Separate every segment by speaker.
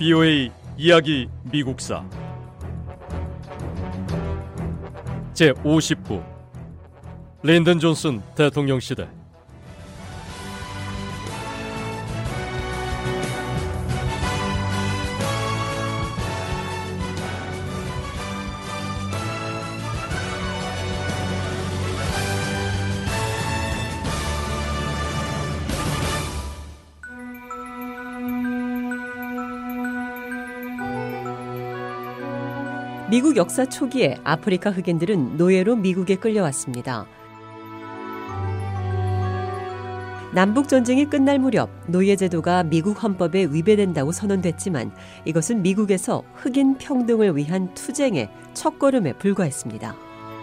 Speaker 1: BOA 이야기 미국사 제59 린든 존슨 대통령 시대.
Speaker 2: 미국 역사 초기에 아프리카 흑인들은 노예로 미국에 끌려왔습니다. 남북전쟁이 끝날 무렵 노예제도가 미국 헌법에 위배된다고 선언됐지만 이것은 미국에서 흑인 평등을 위한 투쟁의 첫걸음에 불과했습니다.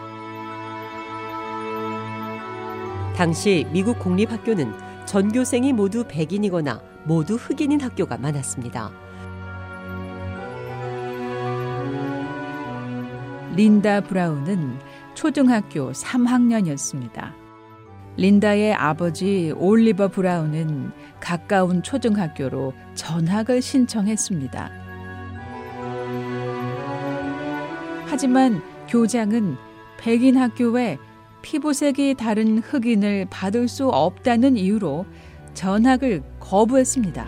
Speaker 2: 당시 미국 공립학교는 전교생이 모두 백인이거나 모두 흑인인 학교가 많았습니다.
Speaker 3: 린다 브라운은 초등학교 3학년이었습니다. 린다의 아버지 올리버 브라운은 가까운 초등학교로 전학을 신청했습니다. 하지만 교장은 백인 학교에 피부색이 다른 흑인을 받을 수 없다는 이유로 전학을 거부했습니다.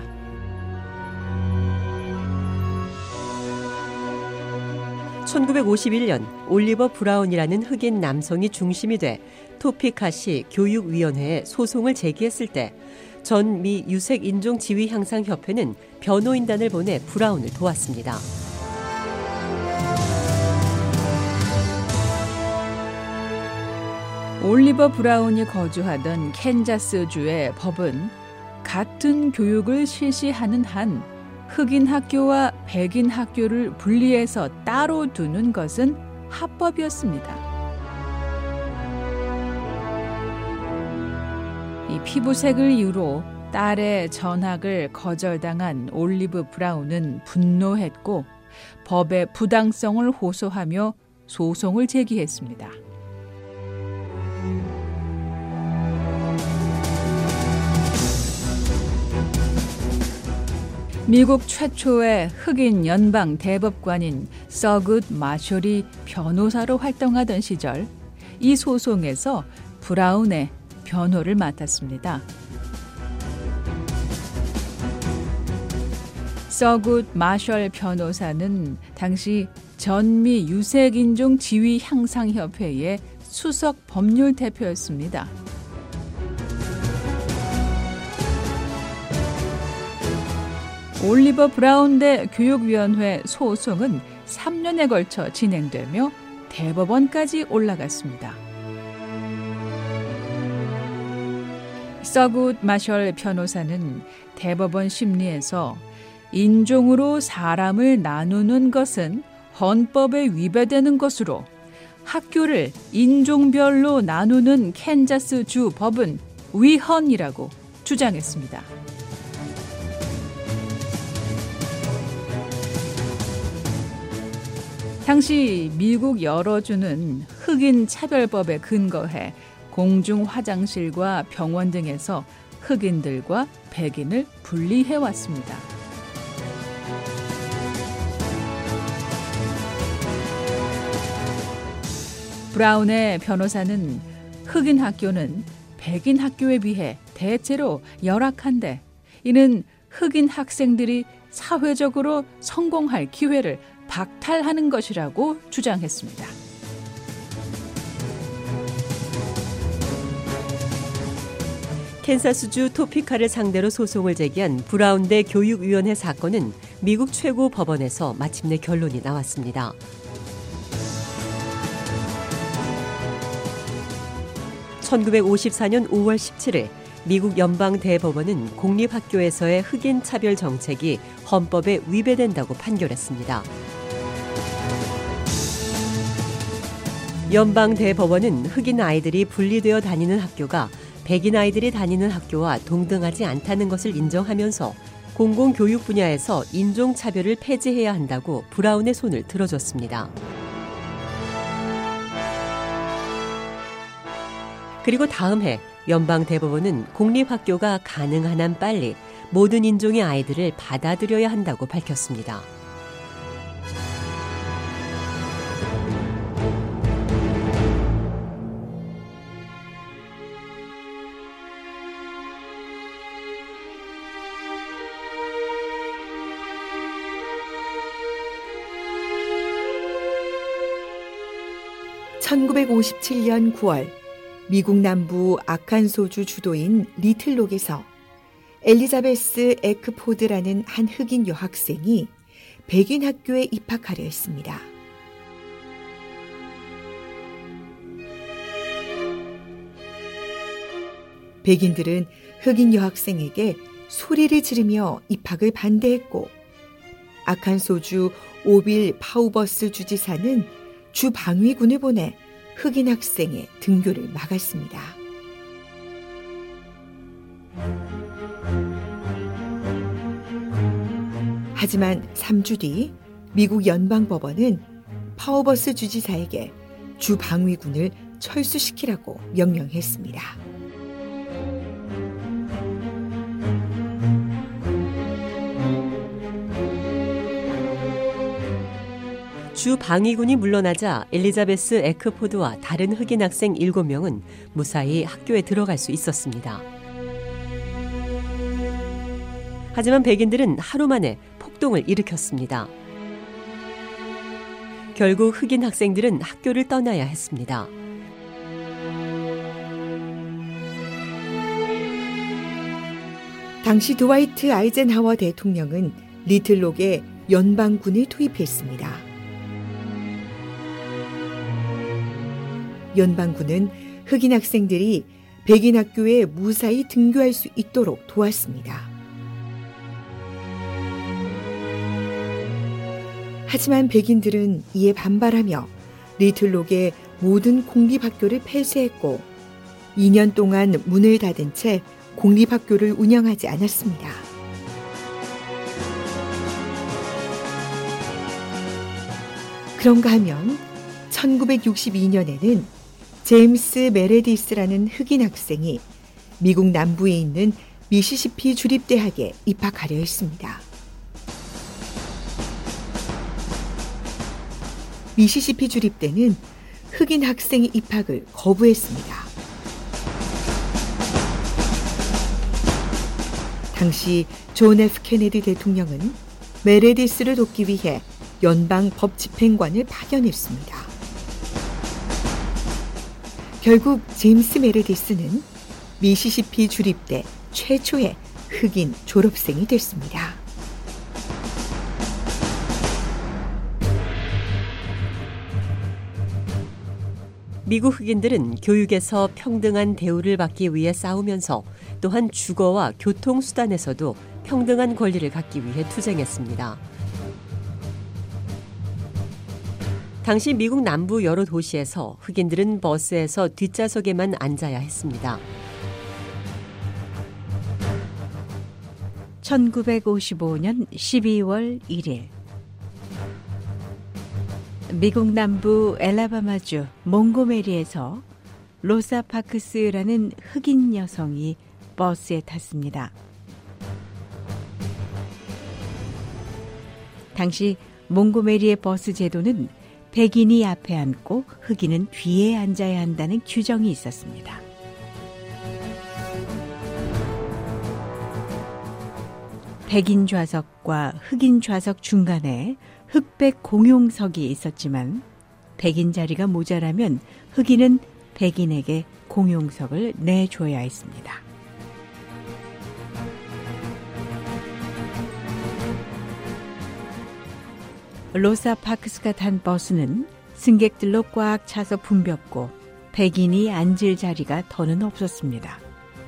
Speaker 2: (1951년) 올리버 브라운이라는 흑인 남성이 중심이 돼 토피카시 교육위원회에 소송을 제기했을 때 전 미 유색인종지위향상협회는 변호인단을 보내 브라운을 도왔습니다.
Speaker 3: 올리버 브라운이 거주하던 캔자스주의 법은 같은 교육을 실시하는 한 흑인 학교와 백인 학교를 분리해서 따로 두는 것은 합법이었습니다. 이 피부색을 이유로 딸의 전학을 거절당한 올리브 브라운은 분노했고 법의 부당성을 호소하며 소송을 제기했습니다. 미국 최초의 흑인 연방 대법관인 서굿 마셜이 변호사로 활동하던 시절 이 소송에서 브라운의 변호를 맡았습니다. 서굿 마셜 변호사는 당시 전미 유색인종 지위 향상협회의 수석 법률 대표였습니다. 올리버 브라운 대 교육위원회 소송은 3년에 걸쳐 진행되며 대법원까지 올라갔습니다. 서굿 마셜 변호사는 대법원 심리에서 인종으로 사람을 나누는 것은 헌법에 위배되는 것으로 학교를 인종별로 나누는 캔자스 주 법은 위헌이라고 주장했습니다. 당시 미국 여러 주는 흑인 차별법에 근거해 공중 화장실과 병원 등에서 흑인들과 백인을 분리해왔습니다. 브라운의 변호사는 흑인 학교는 백인 학교에 비해 대체로 열악한데 이는 흑인 학생들이 사회적으로 성공할 기회를 박탈하는 것이라고 주장했습니다.
Speaker 2: 캔사스주 토피카를 상대로 소송을 제기한 브라운 대 교육위원회 사건은 미국 최고 법원에서 마침내 결론이 나왔습니다. (1954년 5월 17일) 미국 연방대법원은 공립학교에서의 흑인 차별 정책이 헌법에 위배된다고 판결했습니다. 연방대법원은 흑인 아이들이 분리되어 다니는 학교가 백인 아이들이 다니는 학교와 동등하지 않다는 것을 인정하면서 공공교육 분야에서 인종차별을 폐지해야 한다고 브라운의 손을 들어줬습니다. 그리고 다음 해 연방대법원은 공립학교가 가능한 한 빨리 모든 인종의 아이들을 받아들여야 한다고 밝혔습니다.
Speaker 4: (1957년 9월) 미국 남부 아칸소주 주도인 리틀록에서 엘리자베스 에크포드라는 한 흑인 여학생이 백인 학교에 입학하려 했습니다. 백인들은 흑인 여학생에게 소리를 지르며 입학을 반대했고, 아칸소주 오빌 파우버스 주지사는 주 방위군을 보내 흑인 학생의 등교를 막았습니다. 하지만 3주 뒤 미국 연방법원은 파우버스 주지사에게 주 방위군을 철수시키라고 명령했습니다.
Speaker 2: 주 방위군이 물러나자 엘리자베스 에크포드와 다른 흑인 학생 7명은 무사히 학교에 들어갈 수 있었습니다. 하지만 백인들은 하루 만에 폭동을 일으켰습니다. 결국 흑인 학생들은 학교를 떠나야 했습니다.
Speaker 4: 당시 드와이트 아이젠하워 대통령은 리틀록에 연방군을 투입했습니다. 연방군은 흑인 학생들이 백인 학교에 무사히 등교할 수 있도록 도왔습니다. 하지만 백인들은 이에 반발하며 리틀록의 모든 공립학교를 폐쇄했고 2년 동안 문을 닫은 채 공립학교를 운영하지 않았습니다. 그런가 하면 1962년에는 제임스 메레디스라는 흑인 학생이 미국 남부에 있는 미시시피 주립대학에 입학하려 했습니다. 미시시피 주립대는 흑인 학생의 입학을 거부했습니다. 당시 존 F 케네디 대통령은 메레디스를 돕기 위해 연방 법집행관을 파견했습니다. 결국 제임스 메레디스는 미시시피 주립대 최초의 흑인 졸업생이 됐습니다.
Speaker 2: 미국 흑인들은 교육에서 평등한 대우를 받기 위해 싸우면서 또한 주거와 교통수단에서도 평등한 권리를 갖기 위해 투쟁했습니다. 당시 미국 남부 여러 도시에서 흑인들은 버스에서 뒷좌석에만 앉아야 했습니다.
Speaker 3: 1955년 12월 1일 미국 남부 엘라바마주 몽고메리에서 로사 파크스라는 흑인 여성이 버스에 탔습니다. 당시 몽고메리의 버스 제도는 백인이 앞에 앉고 흑인은 뒤에 앉아야 한다는 규정이 있었습니다. 백인 좌석과 흑인 좌석 중간에 흑백 공용석이 있었지만 백인 자리가 모자라면 흑인은 백인에게 공용석을 내줘야 했습니다. 로사 파크스가 탄 버스는 승객들로 꽉 차서 붐볐고 백인이 앉을 자리가 더는 없었습니다.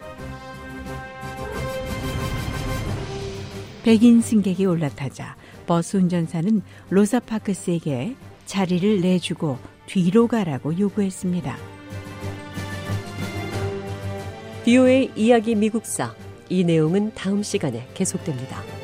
Speaker 3: 백인 승객이 올라타자 버스 운전사는 로사 파크스에게 자리를 내주고 뒤로 가라고 요구했습니다.
Speaker 2: VOA 이야기 미국사, 이 내용은 다음 시간에 계속됩니다.